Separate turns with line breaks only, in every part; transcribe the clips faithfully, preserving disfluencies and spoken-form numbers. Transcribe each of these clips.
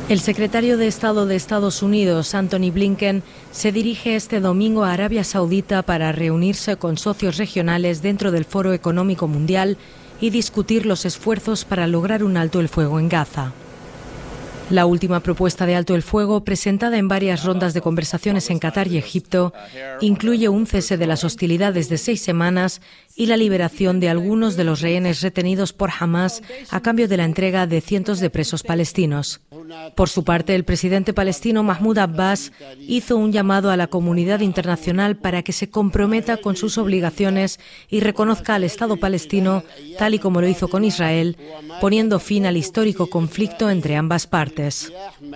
El secretario de Estado de Estados Unidos, Antony Blinken, se dirige este domingo a Arabia Saudita para reunirse con socios regionales dentro del Foro Económico Mundial y discutir los esfuerzos para lograr un alto el fuego en Gaza. La última propuesta de alto el fuego, presentada en varias rondas de conversaciones en Qatar y Egipto, incluye un cese de las hostilidades de seis semanas y la liberación de algunos de los rehenes retenidos por Hamás a cambio de la entrega de cientos de presos palestinos. Por su parte, el presidente palestino Mahmoud Abbas hizo un llamado a la comunidad internacional para que se comprometa con sus obligaciones y reconozca al Estado palestino, tal y como lo hizo con Israel, poniendo fin al histórico conflicto entre ambas partes.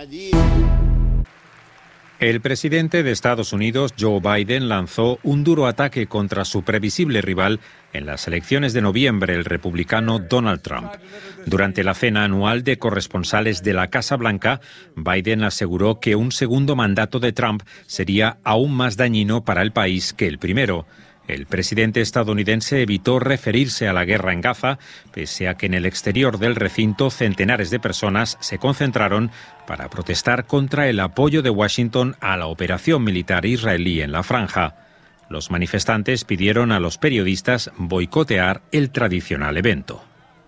El presidente de Estados Unidos, Joe Biden, lanzó un duro ataque contra su previsible rival en las elecciones de noviembre, el republicano Donald Trump. Durante la cena anual de corresponsales de la Casa Blanca, Biden aseguró que un segundo mandato de Trump sería aún más dañino para el país que el primero. El presidente estadounidense evitó referirse a la guerra en Gaza, pese a que en el exterior del recinto centenares de personas se concentraron para protestar contra el apoyo de Washington a la operación militar israelí en la franja. Los manifestantes pidieron a los periodistas boicotear el tradicional evento.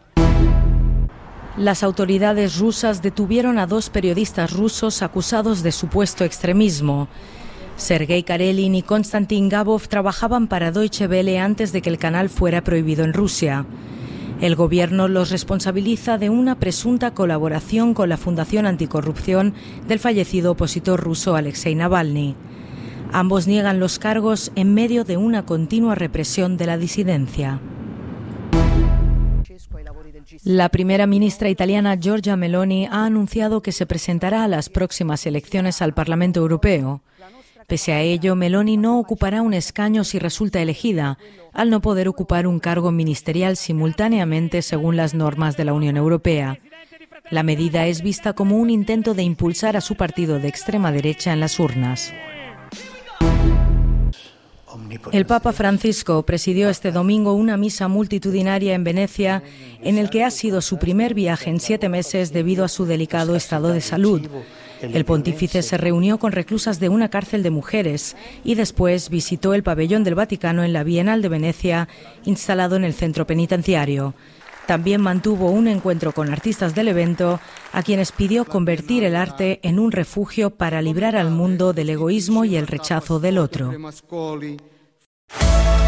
Las autoridades rusas detuvieron a dos periodistas rusos acusados de supuesto extremismo. Sergei Karelin y Konstantin Gabov trabajaban para Deutsche Welle antes de que el canal fuera prohibido en Rusia. El gobierno los responsabiliza de una presunta colaboración con la Fundación Anticorrupción del fallecido opositor ruso Alexei Navalny. Ambos niegan los cargos en medio de una continua represión de la disidencia. La primera ministra italiana Giorgia Meloni ha anunciado que se presentará a las próximas elecciones al Parlamento Europeo. Pese a ello, Meloni no ocupará un escaño si resulta elegida, al no poder ocupar un cargo ministerial simultáneamente según las normas de la Unión Europea. La medida es vista como un intento de impulsar a su partido de extrema derecha en las urnas. El Papa Francisco presidió este domingo una misa multitudinaria en Venecia, en el que ha sido su primer viaje en siete meses debido a su delicado estado de salud. El pontífice se reunió con reclusas de una cárcel de mujeres y después visitó el pabellón del Vaticano en la Bienal de Venecia, instalado en el centro penitenciario. También mantuvo un encuentro con artistas del evento, a quienes pidió convertir el arte en un refugio para librar al mundo del egoísmo y el rechazo del otro.